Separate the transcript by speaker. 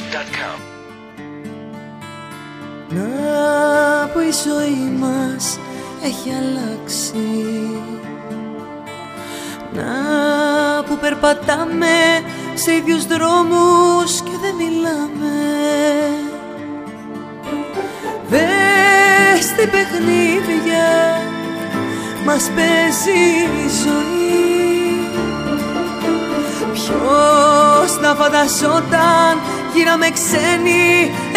Speaker 1: Music.com.
Speaker 2: Να που η ζωή μας έχει αλλάξει, να που περπατάμε σε ίδιους δρόμους και δεν μιλάμε. Δες τι παιχνίδια μας παίζει η ζωή. Ποιος θα φανταζόταν γύραμε ξένοι